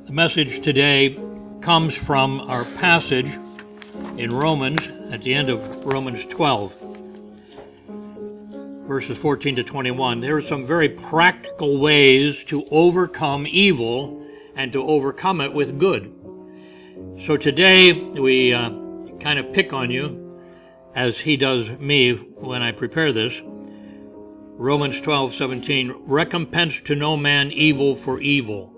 The message today comes from our passage in Romans, at the end of Romans 12, verses 14 to 21. There are some very practical ways to overcome evil and to overcome it with good. So today we kind of pick on you, as he does me when I prepare this. Romans 12:17, recompense to no man evil for evil.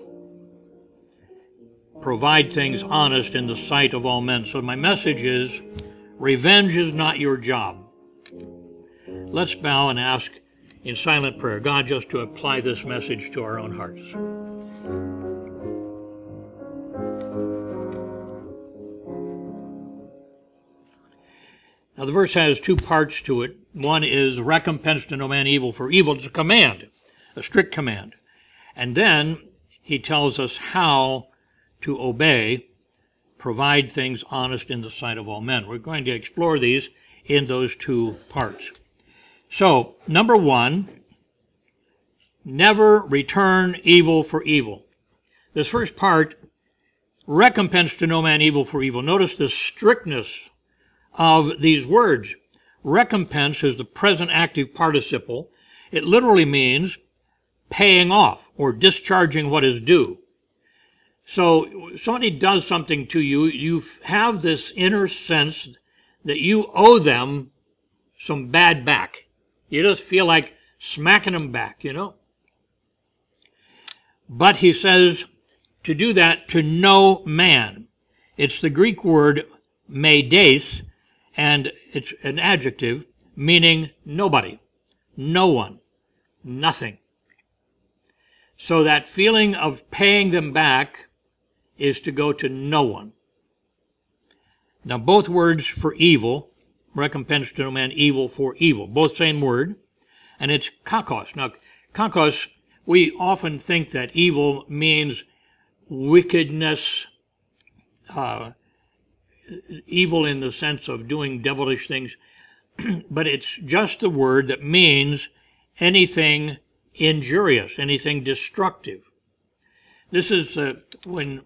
Provide things honest in the sight of all men. So my message is, revenge is not your job. Let's bow and ask in silent prayer, God, just to apply this message to our own hearts. Now the verse has two parts to it. One is recompense to no man evil for evil. It's a command, a strict command. And then he tells us how to obey, provide things honest in the sight of all men. We're going to explore these in those two parts. So, number one, never return evil for evil. This first part, recompense to no man evil for evil. Notice the strictness of these words. Recompense is the present active participle. It literally means paying off or discharging what is due. So somebody does something to you, you have this inner sense that you owe them some bad back. You just feel like smacking them back, you know. But he says to do that to no man. It's the Greek word meides, and it's an adjective meaning nobody, no one, nothing. So that feeling of paying them back is to go to no one. Now both words for evil, recompense to no man evil for evil, both same word, and it's kakos. Now kakos, we often think that evil means wickedness, evil in the sense of doing devilish things, but it's just the word that means anything injurious, anything destructive. This is when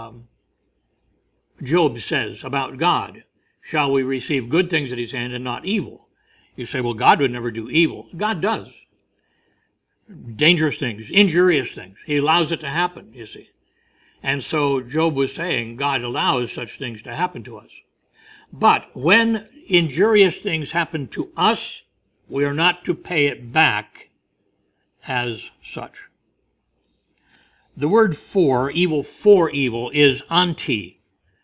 Job says about God, shall we receive good things at his hand and not evil? You say, well, God would never do evil. God does. Dangerous things, injurious things. He allows it to happen, you see. And so Job was saying God allows such things to happen to us. But when injurious things happen to us, we are not to pay it back as such. The word for evil, is anti,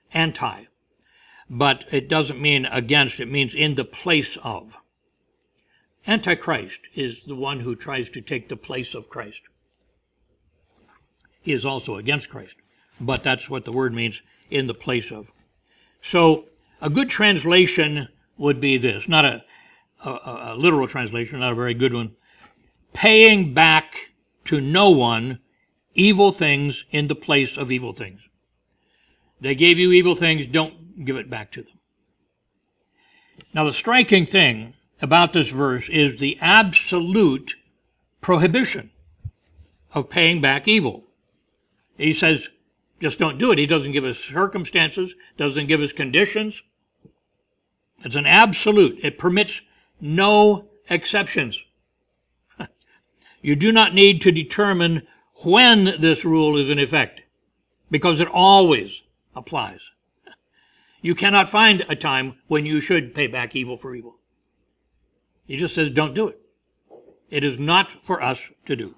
but it doesn't mean against, it means in the place of. Antichrist is the one who tries to take the place of Christ. He is also against Christ, but that's what the word means, in the place of. So a good translation would be this, not a literal translation, not a very good one. Paying back to no one evil things in the place of evil things. They gave you evil things, don't give it back to them. Now the striking thing about this verse is the absolute prohibition of paying back evil. He says, just don't do it. He doesn't give us circumstances, doesn't give us conditions. It's an absolute. It permits no exceptions. You do not need to determine when this rule is in effect, because it always applies. You cannot find a time when you should pay back evil for evil. He just says, don't do it. It is not for us to do.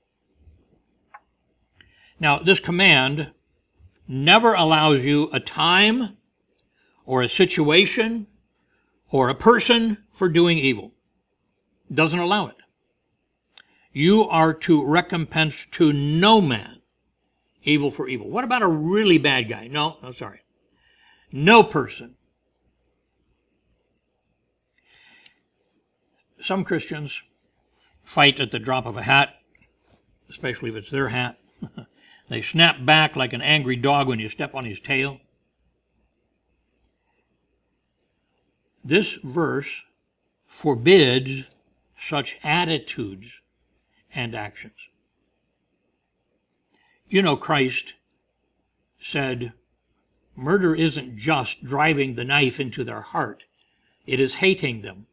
Now, this command never allows you a time or a situation or a person for doing evil. It doesn't allow it. You are to recompense to no man evil for evil. What about a really bad guy? No, sorry. No person. Some Christians fight at the drop of a hat, especially if it's their hat. They snap back like an angry dog when you step on his tail. This verse forbids such attitudes and actions. You know, Christ said, murder isn't just driving the knife into their heart. It is hating them.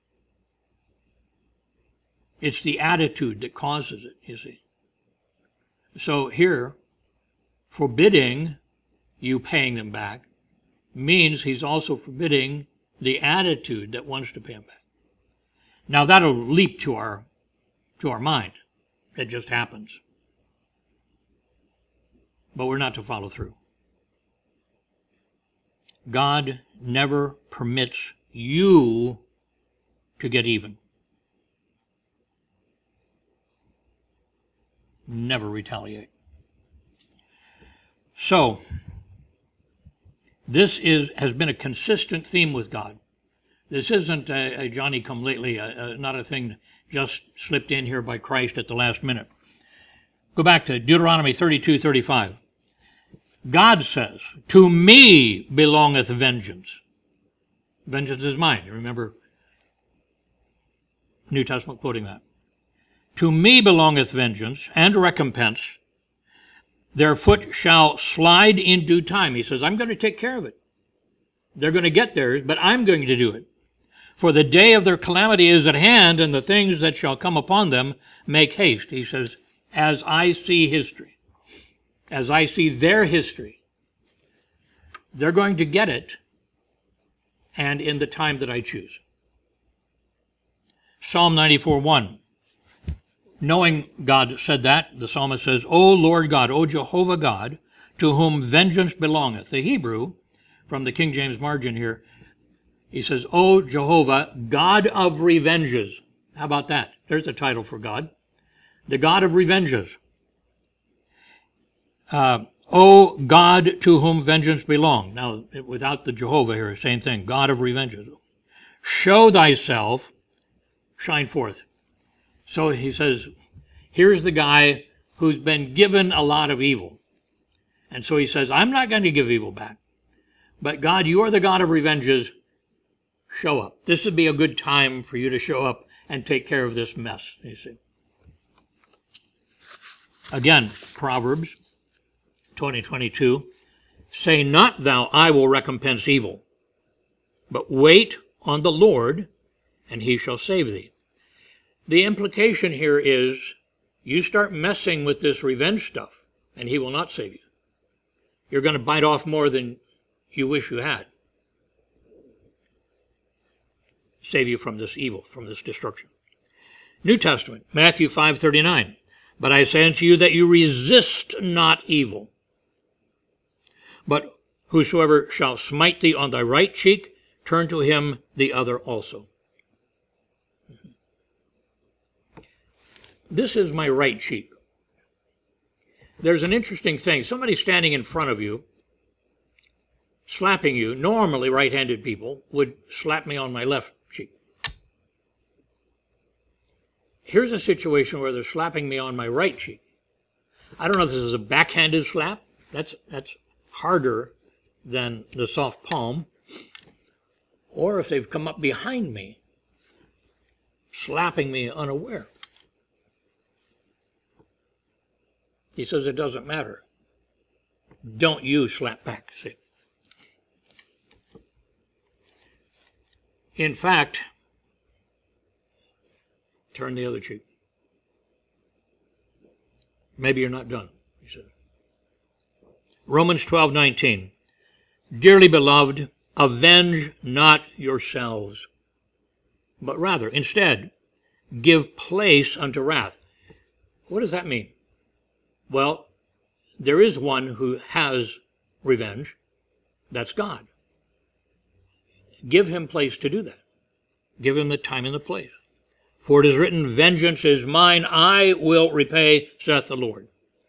It's the attitude that causes it, you see. So here, forbidding you paying them back means he's also forbidding the attitude that wants to pay them back. Now that'll leap to our mind. It just happens. But we're not to follow through. God never permits you to get even. Never retaliate. So, this has been a consistent theme with God. This isn't a Johnny-come-lately, not a thing just slipped in here by Christ at the last minute. Go back to Deuteronomy 32:35. God says, to me belongeth vengeance. Vengeance is mine. You remember New Testament quoting that. To me belongeth vengeance and recompense. Their foot shall slide in due time. He says, I'm going to take care of it. They're going to get theirs, but I'm going to do it. For the day of their calamity is at hand, and the things that shall come upon them make haste. He says, as I see history, as I see their history, they're going to get it, and in the time that I choose. Psalm 94:1. Knowing God said that, the psalmist says, O Lord God, O Jehovah God, to whom vengeance belongeth. The Hebrew, from the King James margin here, he says, O Jehovah, God of revenges. How about that? There's a title for God. The God of revenges. O God to whom vengeance belong. Now, without the Jehovah here, same thing. God of revenges. Show thyself, shine forth. So he says, here's the guy who's been given a lot of evil. And so he says, I'm not going to give evil back. But God, you are the God of revenges. Show up. This would be a good time for you to show up and take care of this mess, you see. Again, Proverbs 20:22. Say not thou, I will recompense evil, but wait on the Lord, and he shall save thee. The implication here is you start messing with this revenge stuff, and he will not save you. You're going to bite off more than you wish you had. Save you from this evil, from this destruction. New Testament, Matthew 5:39. But I say unto you that you resist not evil. But whosoever shall smite thee on thy right cheek, turn to him the other also. This is my right cheek. There's an interesting thing. Somebody standing in front of you, slapping you, normally right-handed people would slap me on my left cheek. Here's a situation where they're slapping me on my right cheek. I don't know if this is a backhanded slap. That's harder than the soft palm. Or if they've come up behind me, slapping me unaware. He says it doesn't matter. Don't you slap back, see. In fact, turn the other cheek. Maybe you're not done, he said. Romans 12:19. Dearly beloved, avenge not yourselves, but rather, instead, give place unto wrath. What does that mean? Well, there is one who has revenge. That's God. Give him place to do that. Give him the time and the place. For it is written, vengeance is mine, I will repay, saith the Lord.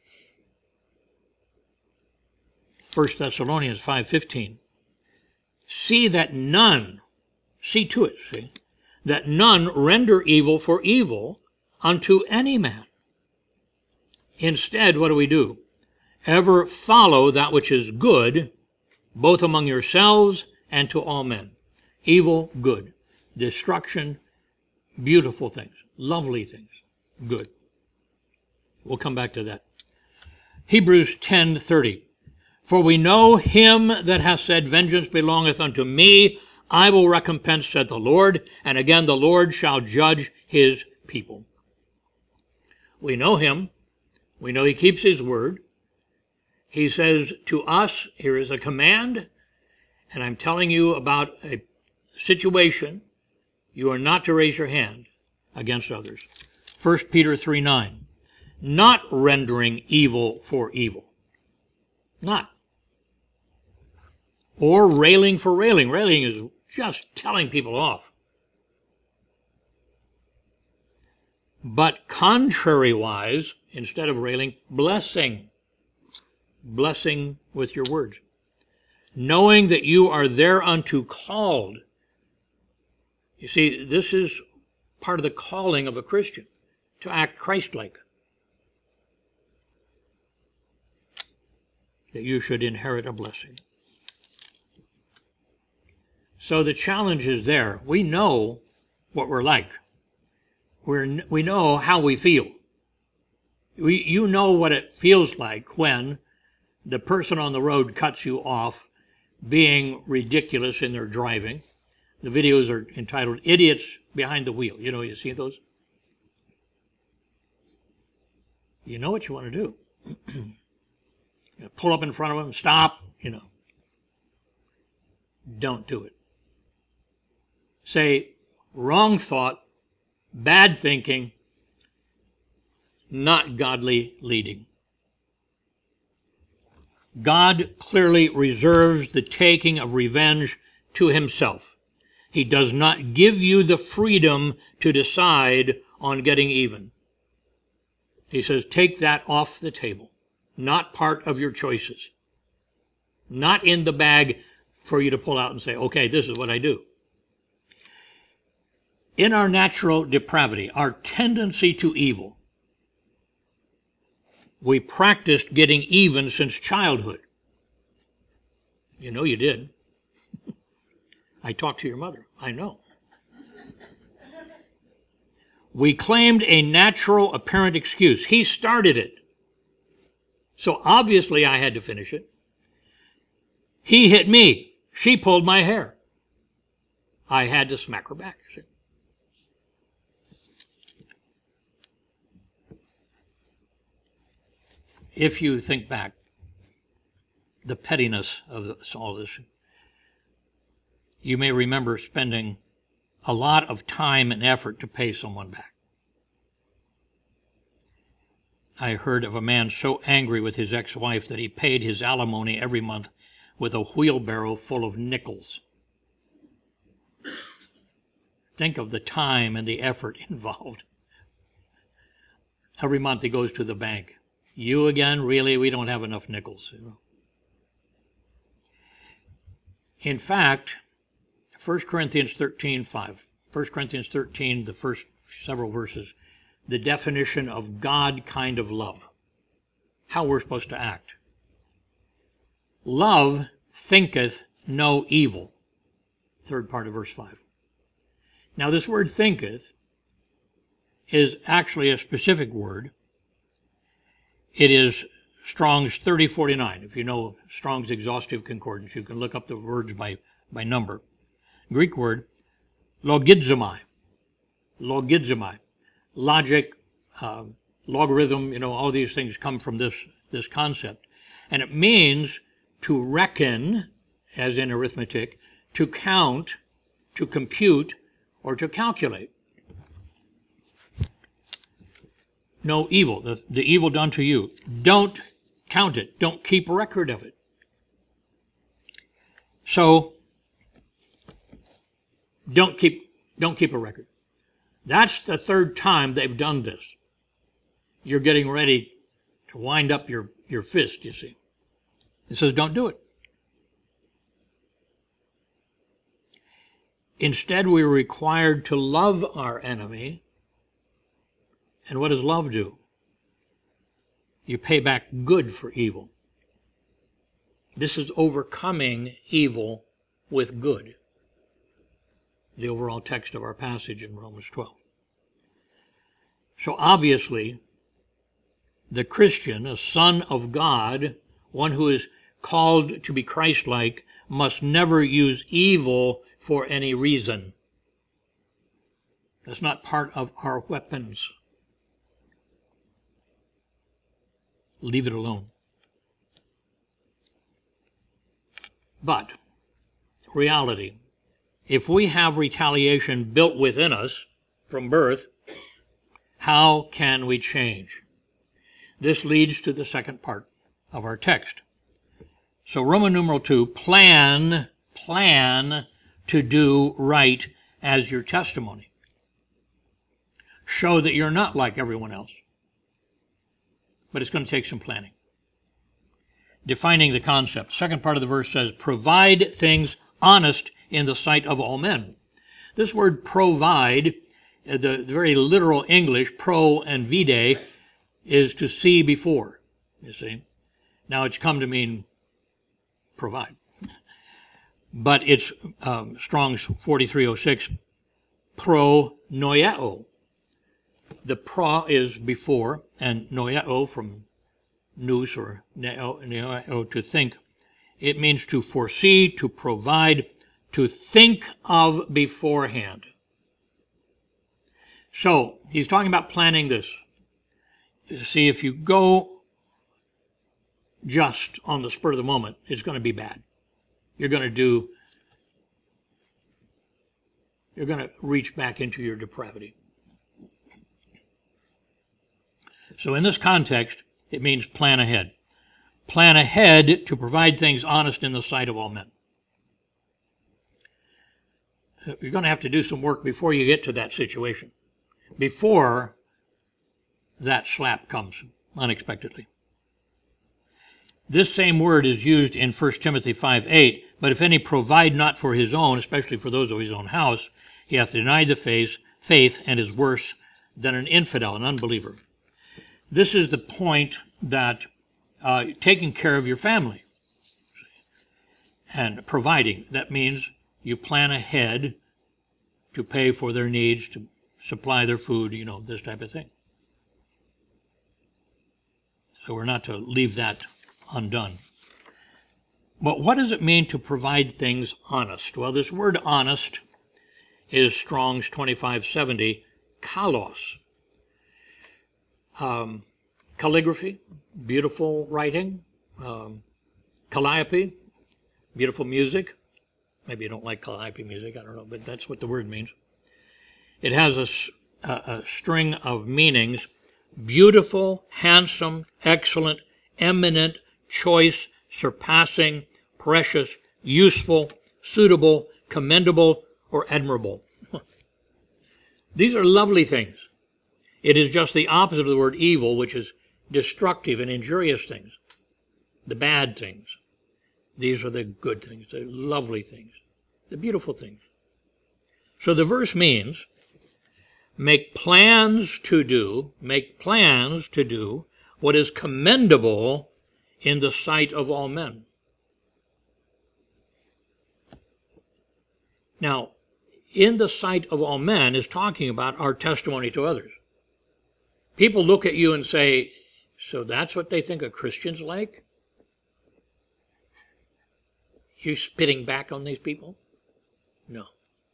1 Thessalonians 5:15. See that none, see to it, see, that none render evil for evil unto any man. Instead, what do? Ever follow that which is good, both among yourselves and to all men. Evil, good. Destruction, beautiful things. Lovely things, good. We'll come back to that. Hebrews 10:30. For we know him that hath said, Vengeance belongeth unto me, I will recompense, saith the Lord. And again, the Lord shall judge his people. We know him. We know he keeps his word. He says to us, here is a command, and I'm telling you about a situation. You are not to raise your hand against others. 1 Peter 3:9. Not rendering evil for evil. Not. Or railing for railing. Railing is just telling people off. But contrariwise, instead of railing, blessing. Blessing with your words. Knowing that you are thereunto called. You see, this is part of the calling of a Christian, to act Christ-like. That you should inherit a blessing. So the challenge is there. We know what we're like. We know how we feel. You know what it feels like when the person on the road cuts you off being ridiculous in their driving. The videos are entitled Idiots Behind the Wheel. You see those? You know what you want to do. Pull up in front of them, stop, Don't do it. Say, wrong thought, bad thinking, not godly leading. God clearly reserves the taking of revenge to himself. He does not give you the freedom to decide on getting even. He says, take that off the table. Not part of your choices. Not in the bag for you to pull out and say, okay, this is what I do. In our natural depravity, our tendency to evil, we practiced getting even since childhood. You know you did. I talked to your mother. I know. We claimed a natural apparent excuse. He started it. So obviously I had to finish it. He hit me. She pulled my hair. I had to smack her back. If you think back, the pettiness of all this, you may remember spending a lot of time and effort to pay someone back. I heard of a man so angry with his ex-wife that he paid his alimony every month with a wheelbarrow full of nickels. Think of the time and the effort involved. Every month he goes to the bank. You again? Really? We don't have enough nickels. In fact, 1 Corinthians 13:5. 1 Corinthians 13, the first several verses, the definition of God kind of love. How we're supposed to act. Love thinketh no evil. Third part of verse 5. Now this word thinketh is actually a specific word. It is Strong's 3049. If you know Strong's exhaustive concordance, you can look up the words by number. Greek word, logizomai. Logizomai. Logic, logarithm, all these things come from this concept. And it means to reckon, as in arithmetic, to count, to compute, or to calculate. No evil, the evil done to you. Don't count it. Don't keep record of it. So, don't keep a record. That's the third time they've done this. You're getting ready to wind up your fist, you see. It says don't do it. Instead, we're required to love our enemy. And what does love do? You pay back good for evil. This is overcoming evil with good. The overall text of our passage in Romans 12. So obviously, the Christian, a son of God, one who is called to be Christ-like must never use evil for any reason. That's not part of our weapons. Leave it alone. But, reality, if we have retaliation built within us from birth, how can we change? This leads to the second part of our text. So Roman numeral 2, plan to do right as your testimony. Show that you're not like everyone else. But it's going to take some planning. Defining the concept. Second part of the verse says, provide things honest in the sight of all men. This word provide, the very literal English, pro and vide, is to see before, you see. Now it's come to mean provide. But it's Strong's 4306, pro noiao. The pro is before, and noiao from nous or neo, to think. It means to foresee, to provide, to think of beforehand. So, he's talking about planning this. See, if you go just on the spur of the moment, it's going to be bad. You're going to reach back into your depravity. So in this context, it means plan ahead. Plan ahead to provide things honest in the sight of all men. You're going to have to do some work before you get to that situation, before that slap comes unexpectedly. This same word is used in 1 Timothy 5:8, but if any provide not for his own, especially for those of his own house, he hath denied the faith and is worse than an infidel, an unbeliever. This is the point that taking care of your family and providing, that means you plan ahead to pay for their needs, to supply their food, this type of thing. So we're not to leave that undone. But what does it mean to provide things honest? Well, this word honest is Strong's 2570, kalos. Calligraphy, beautiful writing, calliope, beautiful music. Maybe you don't like calliope music, I don't know, but that's what the word means. It has a string of meanings: beautiful, handsome, excellent, eminent, choice, surpassing, precious, useful, suitable, commendable, or admirable. These are lovely things. It is just the opposite of the word evil, which is destructive and injurious things, the bad things. These are the good things, the lovely things, the beautiful things. So the verse means, make plans to do what is commendable in the sight of all men. Now, in the sight of all men is talking about our testimony to others. People look at you and say, so that's what they think a Christian's like? You spitting back on these people? No.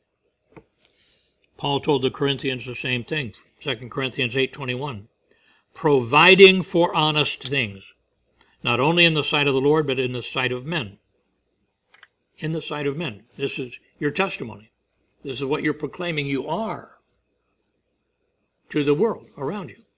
Paul told the Corinthians the same thing, 2 Corinthians 8:21. Providing for honest things, not only in the sight of the Lord, but in the sight of men. In the sight of men. This is your testimony. This is what you're proclaiming you are to the world around you.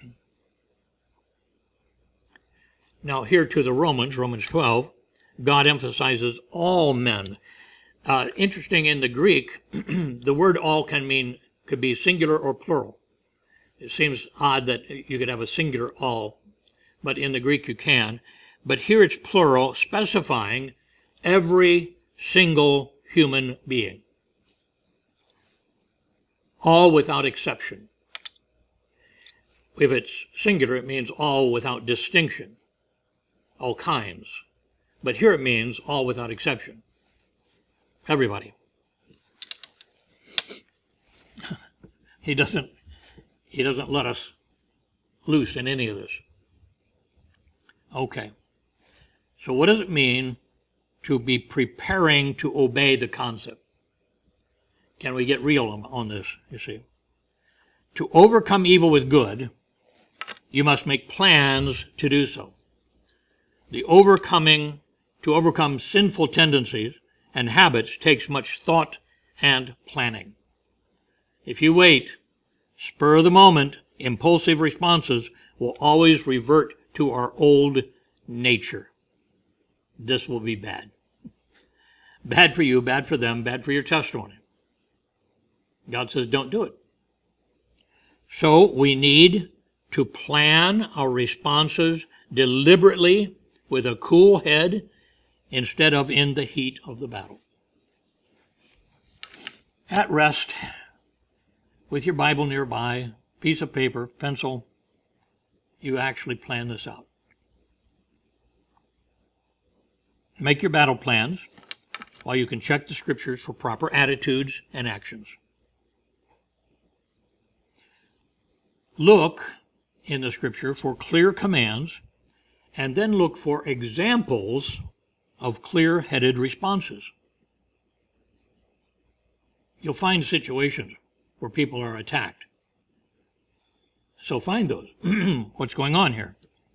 Now here to the Romans 12, God emphasizes all men. Interesting, in the Greek, the word all could be singular or plural. It seems odd that you could have a singular all, but in the Greek you can. But here it's plural, specifying every single human being. All without exception. If it's singular, it means all without distinction. All kinds. But here it means all without exception. Everybody. He doesn't let us loose in any of this. Okay. So what does it mean to be preparing to obey the concept? Can we get real on this, you see? To overcome evil with good, you must make plans to do so. To overcome sinful tendencies and habits takes much thought and planning. If you wait, spur of the moment, impulsive responses will always revert to our old nature. This will be bad. Bad for you, bad for them, bad for your testimony. God says don't do it. So we need to plan our responses deliberately with a cool head instead of in the heat of the battle. At rest, with your Bible nearby, piece of paper, pencil, you actually plan this out. Make your battle plans while you can check the scriptures for proper attitudes and actions. Look in the scripture for clear commands and then look for examples of clear-headed responses. You'll find situations where people are attacked. So find those. What's going on here?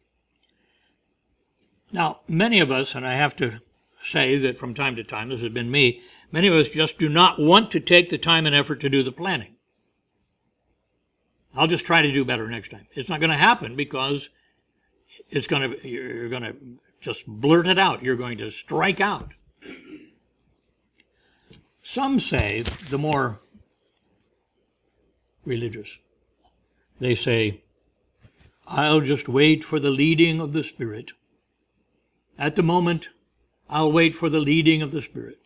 Now, many of us, and I have to say that from time to time, this has been me, many of us just do not want to take the time and effort to do the planning. I'll just try to do better next time. It's not going to happen because you're going to just blurt it out. You're going to strike out. Some say, the more religious, they say, I'll just wait for the leading of the Spirit. At the moment, I'll wait for the leading of the Spirit.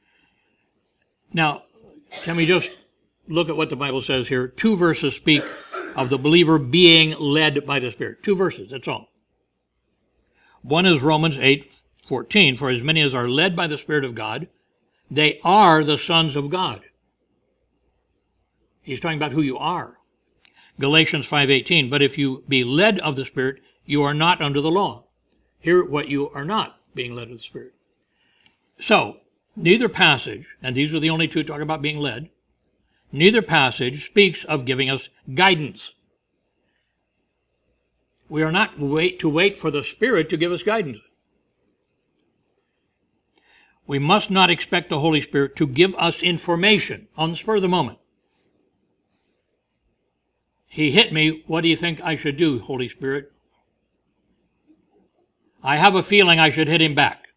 Now, can we just look at what the Bible says here? 2 verses speak of the believer being led by the Spirit. 2 verses, that's all. One is Romans 8:14, for as many as are led by the Spirit of God, they are the sons of God. He's talking about who you are. Galatians 5:18, but if you be led of the Spirit, you are not under the law. Hear what you are not, being led of the Spirit. So, neither passage, and these are the only two talking about being led, neither passage speaks of giving us guidance. We are not to wait for the Spirit to give us guidance. We must not expect the Holy Spirit to give us information on the spur of the moment. He hit me. What do you think I should do, Holy Spirit? I have a feeling I should hit him back.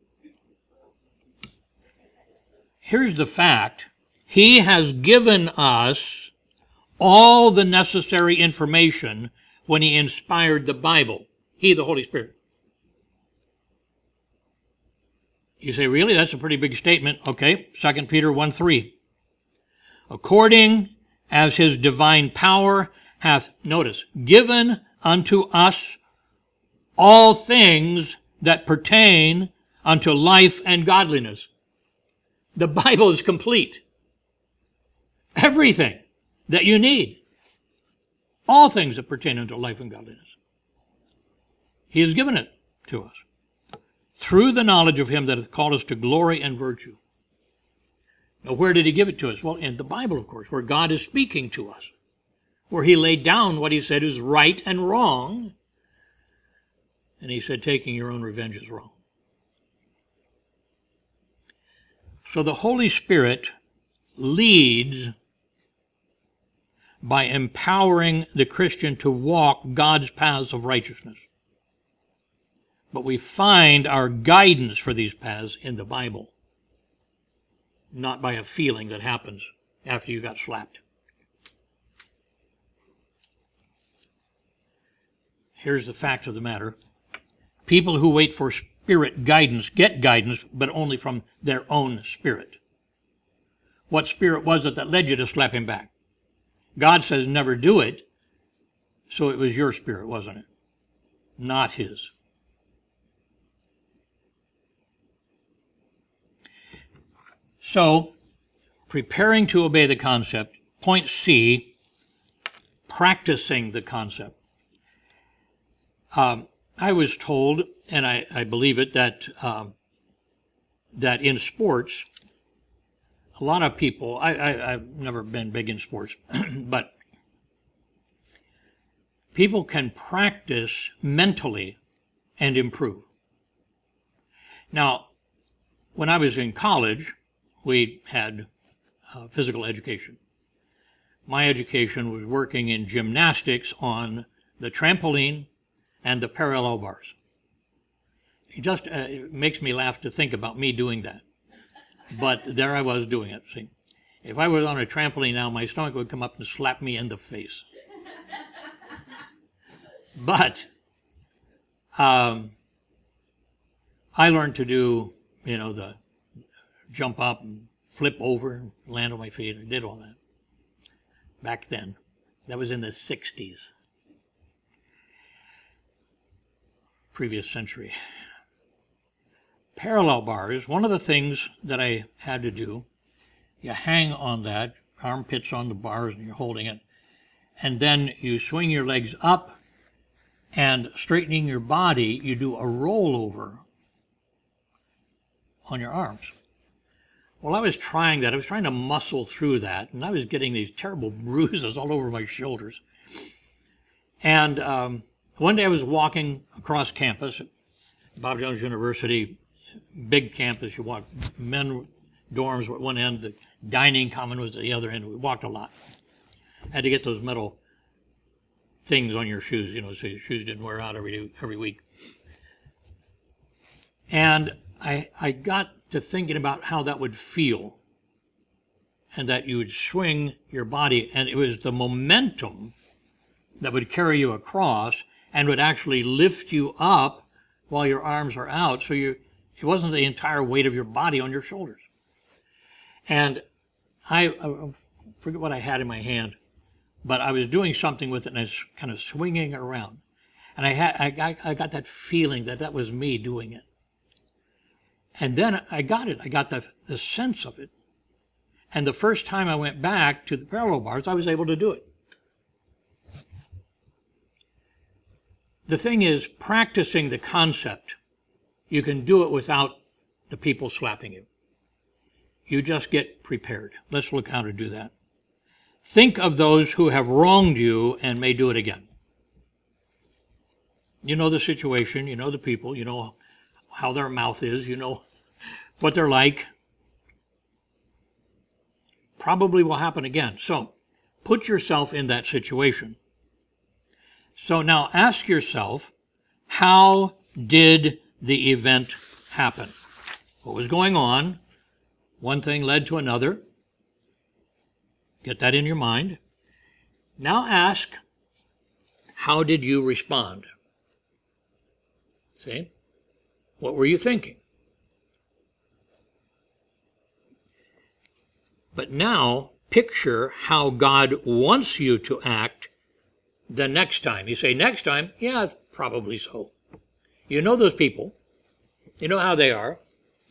Here's the fact. He has given us all the necessary information when he inspired the Bible. He, the Holy Spirit. You say, really? That's a pretty big statement. Okay, 2 Peter 1:3. According as his divine power hath, notice, given unto us all things that pertain unto life and godliness. The Bible is complete. Everything that you need. All things that pertain unto life and godliness. He has given it to us. Through the knowledge of him that hath called us to glory and virtue. Now, where did he give it to us? Well, in the Bible, of course, where God is speaking to us. Where he laid down what he said is right and wrong. And he said, taking your own revenge is wrong. So the Holy Spirit leads by empowering the Christian to walk God's paths of righteousness. But we find our guidance for these paths in the Bible, not by a feeling that happens after you got slapped. Here's the fact of the matter. People who wait for spirit guidance get guidance, but only from their own spirit. What spirit was it that led you to slap him back? God says never do it, so it was your spirit, wasn't it? Not his. So, preparing to obey the concept. Point C, practicing the concept. I was told, and I believe it, that that in sports, a lot of people, I've never been big in sports, but people can practice mentally and improve. Now, when I was in college, we had physical education. My education was working in gymnastics on the trampoline and the parallel bars. It makes me laugh to think about me doing that. But there I was doing it. See, if I was on a trampoline now, my stomach would come up and slap me in the face. But I learned to do, the jump up and flip over and land on my feet. I did all that back then. That was in the 60s. Previous century. Parallel bars, one of the things that I had to do, you hang on that, armpits on the bars, and you're holding it, and then you swing your legs up, and straightening your body, you do a rollover on your arms. Well, I was trying that. I was trying to muscle through that, and I was getting these terrible bruises all over my shoulders. And one day I was walking across campus at Bob Jones University, big campus. You walk, men dorms were at one end, the dining common was at the other end. We walked a lot. Had to get those metal things on your shoes, so your shoes didn't wear out every week. And I got to thinking about how that would feel, and that you would swing your body, and it was the momentum that would carry you across and would actually lift you up while your arms are out, so it wasn't the entire weight of your body on your shoulders. And I forget what I had in my hand, but I was doing something with it, and I was kind of swinging around. And I got that feeling that was me doing it. And then I got it. I got the sense of it. And the first time I went back to the parallel bars, I was able to do it. The thing is, practicing the concept, you can do it without the people slapping you. You just get prepared. Let's look how to do that. Think of those who have wronged you and may do it again. You know the situation, you know the people, you know how their mouth is, you know what they're like. Probably will happen again. So put yourself in that situation. So now ask yourself, how did the event happen? What was going on? One thing led to another. Get that in your mind. Now ask, how did you respond? See? What were you thinking? But now picture how God wants you to act the next time. You say, next time? Yeah, probably so. You know those people. You know how they are.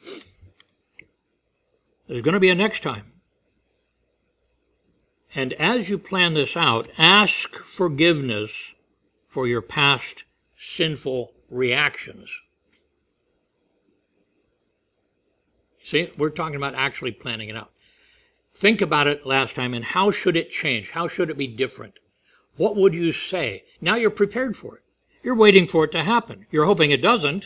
There's going to be a next time. And as you plan this out, ask forgiveness for your past sinful reactions. See, we're talking about actually planning it out. Think about it last time, and how should it change? How should it be different? What would you say? Now you're prepared for it. You're waiting for it to happen. You're hoping it doesn't.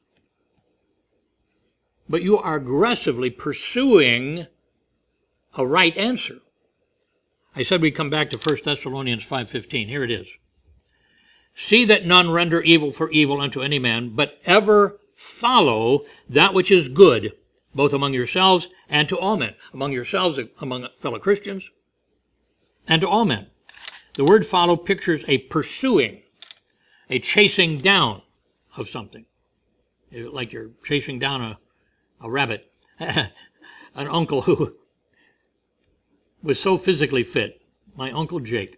But you are aggressively pursuing a right answer. I said we'd come back to 1 Thessalonians 5:15. Here it is. See that none render evil for evil unto any man, but ever follow that which is good, both among yourselves and to all men. Among yourselves, among fellow Christians, and to all men. The word follow pictures a pursuing, a chasing down of something. Like you're chasing down a rabbit. An uncle who was so physically fit, my Uncle Jake.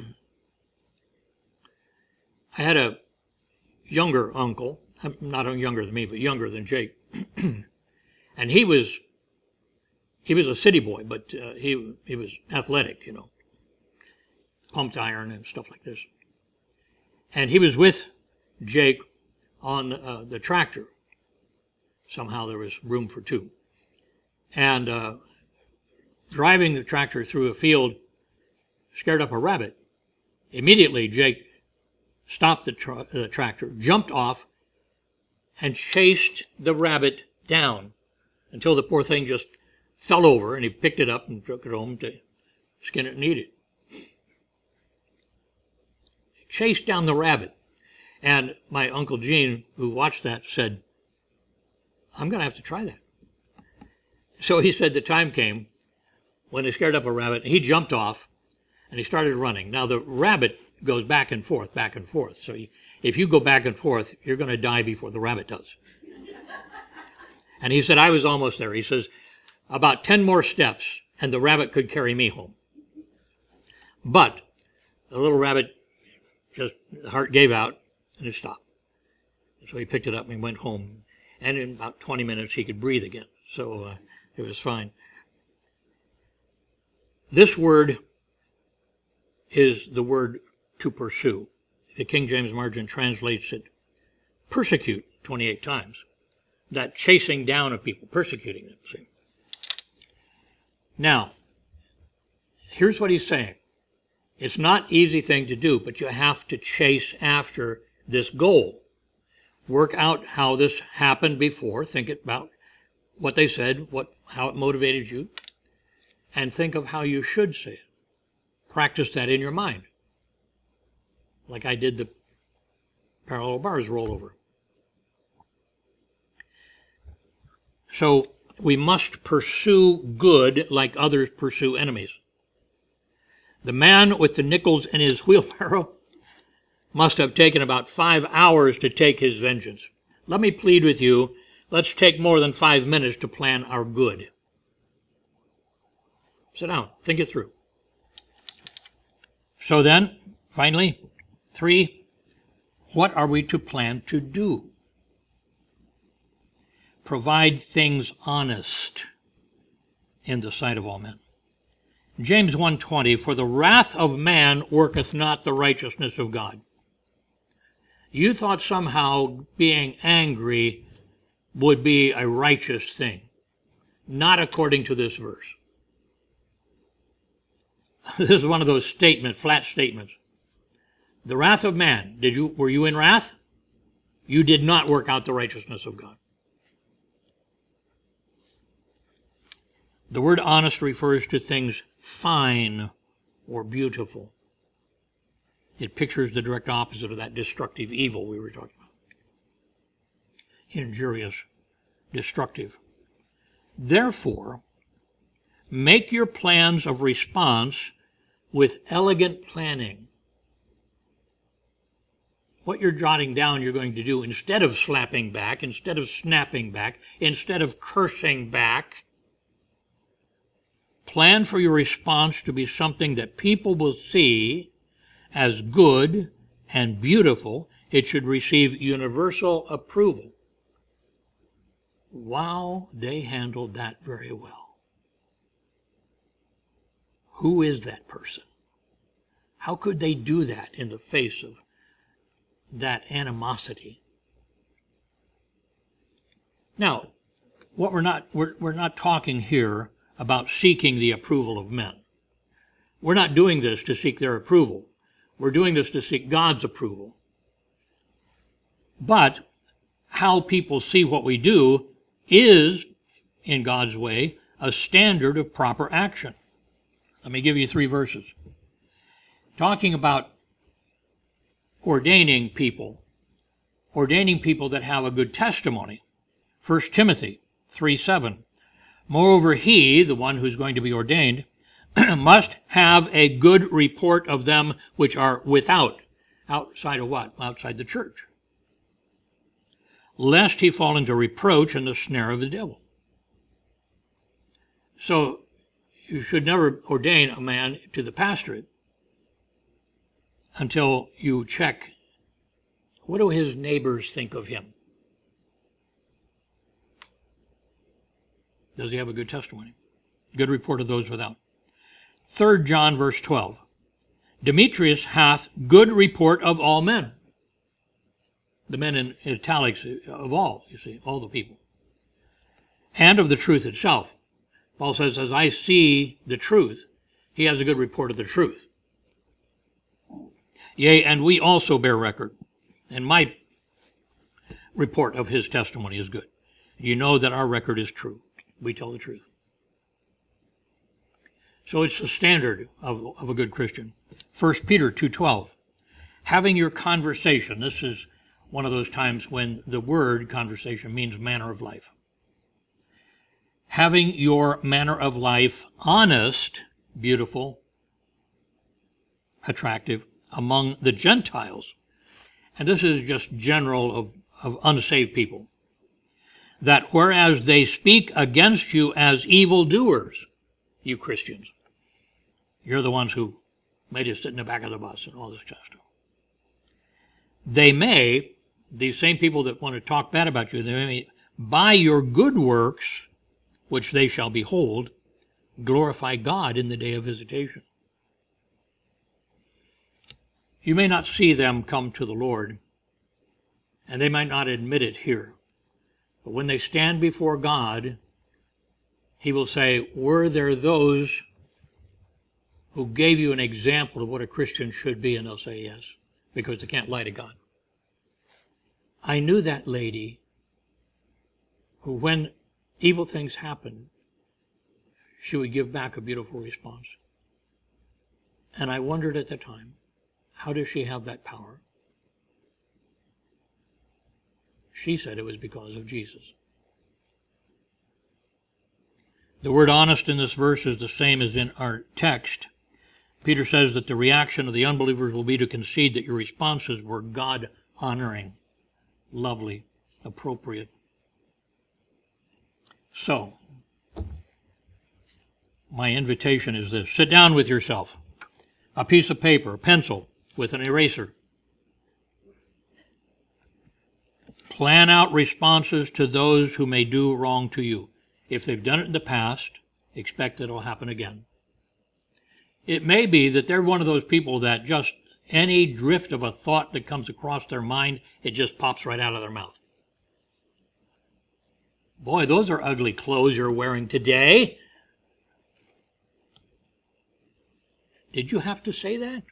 I had a younger uncle, not younger than me, but younger than Jake. And he was a city boy, but he was athletic, you know, pumped iron and stuff like this. And he was with Jake on the tractor. Somehow there was room for two. And driving the tractor through a field scared up a rabbit. Immediately, Jake stopped the tractor, jumped off, and chased the rabbit down until the poor thing just fell over, and he picked it up and took it home to skin it and eat it. He chased down the rabbit. And my Uncle Gene, who watched that, said, I'm going to have to try that. So he said the time came when he scared up a rabbit, and he jumped off, and he started running. Now, the rabbit goes back and forth, back and forth. So if you go back and forth, you're going to die before the rabbit does. And he said, I was almost there. He says, about 10 more steps, and the rabbit could carry me home. But the little rabbit, just the heart gave out, and it stopped. So he picked it up and he went home. And in about 20 minutes, he could breathe again. So it was fine. This word is the word to pursue. The King James Margin translates it persecute 28 times. That chasing down of people, persecuting them. See? Now, here's what he's saying. It's not an easy thing to do, but you have to chase after this goal. Work out how this happened before. Think about what they said, how it motivated you, and think of how you should say it. Practice that in your mind, like I did the parallel bars rollover. So we must pursue good like others pursue enemies. The man with the nickels in his wheelbarrow must have taken about 5 hours to take his vengeance. Let me plead with you, let's take more than 5 minutes to plan our good. Sit down, think it through. So then, finally, 3, what are we to plan to do? Provide things honest in the sight of all men. James 1:20, for the wrath of man worketh not the righteousness of God. You thought somehow being angry would be a righteous thing. Not according to this verse. This is one of those statements, flat statements. The wrath of man, were you in wrath? You did not work out the righteousness of God. The word honest refers to things fine or beautiful. It pictures the direct opposite of that destructive evil we were talking about. Injurious, destructive. Therefore, make your plans of response with elegant planning. What you're jotting down you're going to do, instead of slapping back, instead of snapping back, instead of cursing back, plan for your response to be something that people will see as good and beautiful. It should receive universal approval. Wow, they handled that very well. Who is that person? How could they do that in the face of that animosity? Now, what we're not talking here about seeking the approval of men. We're not doing this to seek their approval. We're doing this to seek God's approval. But how people see what we do is, in God's way, a standard of proper action. Let me give you 3 verses. Talking about ordaining people that have a good testimony. 1 Timothy 3:7. Moreover, he, the one who's going to be ordained, must have a good report of them which are without. Outside of what? Outside the church. Lest he fall into reproach and the snare of the devil. So, you should never ordain a man to the pastorate until you check, what do his neighbors think of him? Does he have a good testimony? Good report of those without. 3 John verse 12. Demetrius hath good report of all men. the men in italics, of all, you see, all the people, and of the truth itself. Paul says, as I see the truth, he has a good report of the truth. Yea, and we also bear record, and my report of his testimony is good. You know that our record is true. We tell the truth. So it's the standard of a good Christian. 1 Peter 2:12, having your conversation. This is one of those times when the word conversation means manner of life. Having your manner of life honest, beautiful, attractive, among the Gentiles. And this is just general of unsaved people. That whereas they speak against you as evildoers, you Christians, you're the ones who made us sit in the back of the bus and all this kind of stuff. They may, these same people that want to talk bad about you, they may, by your good works, which they shall behold, glorify God in the day of visitation. You may not see them come to the Lord, and they might not admit it here. But when they stand before God, he will say, were there those who gave you an example of what a Christian should be? And they'll say yes, because they can't lie to God. I knew that lady who, when evil things happened, she would give back a beautiful response. And I wondered at the time, how does she have that power? She said it was because of Jesus. The word honest in this verse is the same as in our text. Peter says that the reaction of the unbelievers will be to concede that your responses were God-honoring, lovely, appropriate. So, my invitation is this. Sit down with yourself. A piece of paper, a pencil, with an eraser. Plan out responses to those who may do wrong to you. If they've done it in the past, expect that it'll happen again. It may be that they're one of those people that just any drift of a thought that comes across their mind, it just pops right out of their mouth. Boy, those are ugly clothes you're wearing today. Did you have to say that?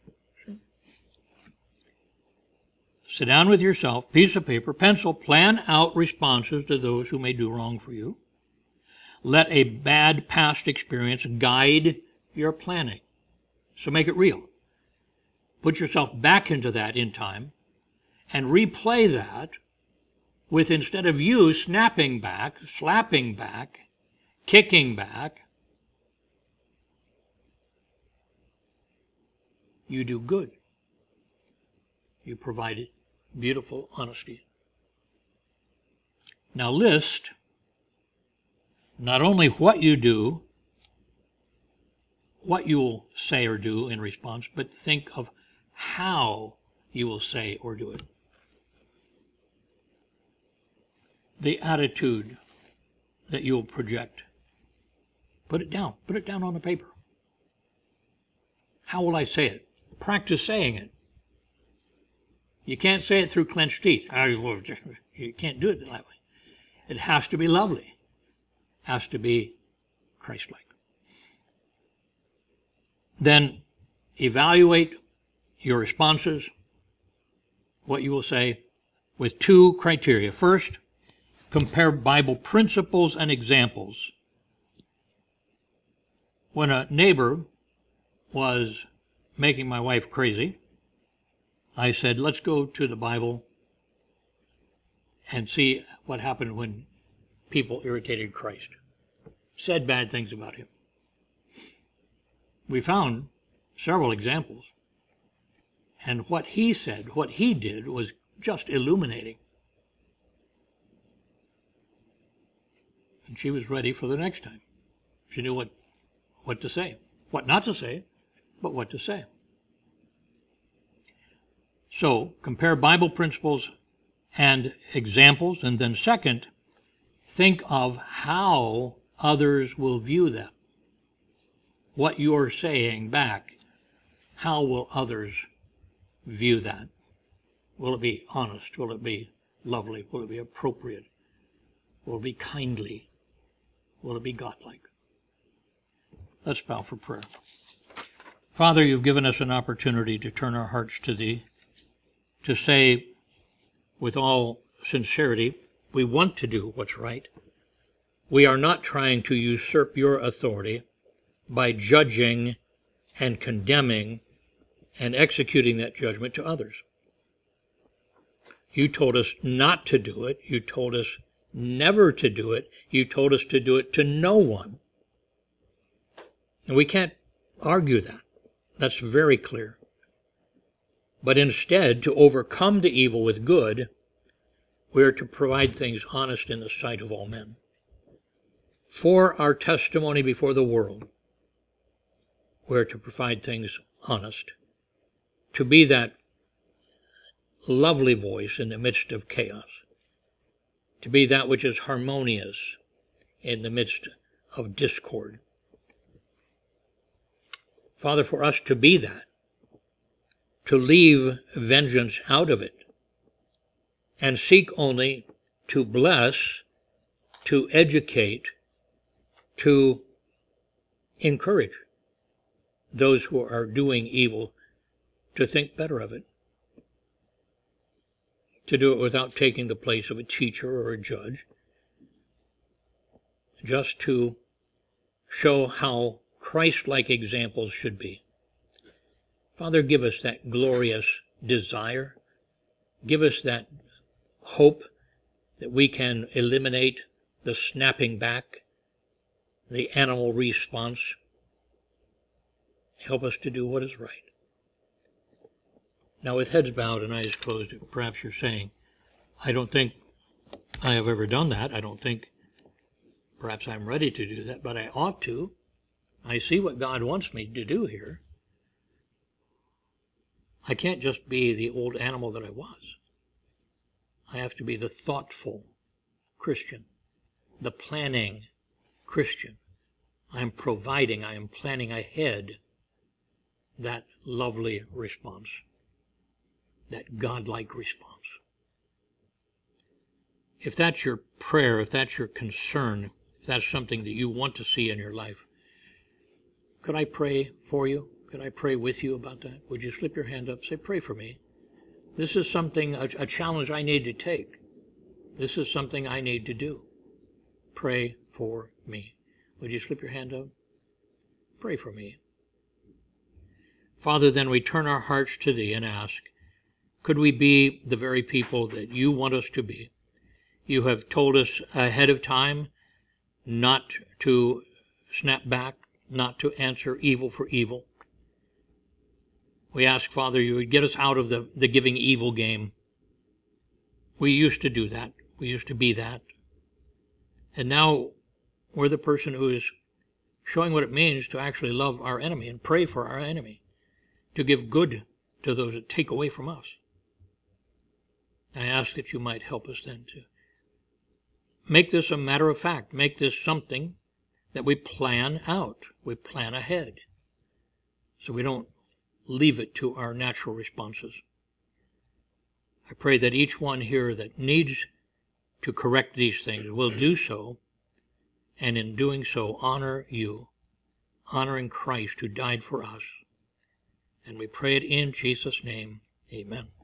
Sit down with yourself, piece of paper, pencil, plan out responses to those who may do wrong for you. Let a bad past experience guide your planning. So make it real. Put yourself back into that in time and replay that with, instead of you snapping back, slapping back, kicking back, you do good. You provided beautiful honesty. Now list not only what you do, what you will say or do in response, but think of how you will say or do it. The attitude that you will project. Put it down. Put it down on the paper. How will I say it? Practice saying it. You can't say it through clenched teeth. You can't do it that way. It has to be lovely. It has to be Christ-like. Then evaluate your responses, what you will say, with two criteria. First, compare Bible principles and examples. When a neighbor was making my wife crazy, I said, let's go to the Bible and see what happened when people irritated Christ, said bad things about him. We found several examples. And what he said, what he did, was just illuminating. And she was ready for the next time. She knew what to say. What not to say, but what to say. So, compare Bible principles and examples, and then second, think of how others will view them. What you're saying back, how will others view that? Will it be honest? Will it be lovely? Will it be appropriate? Will it be kindly? Will it be godlike? Let's bow for prayer. Father, you've given us an opportunity to turn our hearts to Thee, to say with all sincerity, we want to do what's right. We are not trying to usurp your authority by judging and condemning and executing that judgment to others. You told us not to do it. You told us never to do it. You told us to do it to no one. And we can't argue that. That's very clear. But instead, to overcome the evil with good, we are to provide things honest in the sight of all men. For our testimony before the world, we are to provide things honest, to be that lovely voice in the midst of chaos, to be that which is harmonious in the midst of discord. Father, for us to be that, to leave vengeance out of it, and seek only to bless, to educate, to encourage those who are doing evil to think better of it, to do it without taking the place of a teacher or a judge, just to show how Christ-like examples should be. Father, give us that glorious desire. Give us that hope that we can eliminate the snapping back, the animal response. Help us to do what is right. Now, with heads bowed and eyes closed, perhaps you're saying, I don't think I have ever done that. I don't think perhaps I'm ready to do that, but I ought to. I see what God wants me to do here. I can't just be the old animal that I was. I have to be the thoughtful Christian, the planning Christian. I am providing, I am planning ahead that lovely response, that godlike response. If that's your prayer, if that's your concern, if that's something that you want to see in your life, could I pray for you? Could I pray with you about that? Would you slip your hand up? Say, pray for me. This is something, a challenge I need to take. This is something I need to do. Pray for me. Would you slip your hand up? Pray for me. Father, then we turn our hearts to Thee and ask, could we be the very people that You want us to be? You have told us ahead of time not to snap back, not to answer evil for evil. We ask, Father, You would get us out of the giving evil game. We used to do that. We used to be that. And now we're the person who is showing what it means to actually love our enemy and pray for our enemy, to give good to those that take away from us. I ask that You might help us then to make this a matter of fact, make this something that we plan out, we plan ahead, so we don't leave it to our natural responses. I pray that each one here that needs to correct these things will do so, and in doing so honor You, honoring Christ who died for us. And we pray it in Jesus' name. Amen.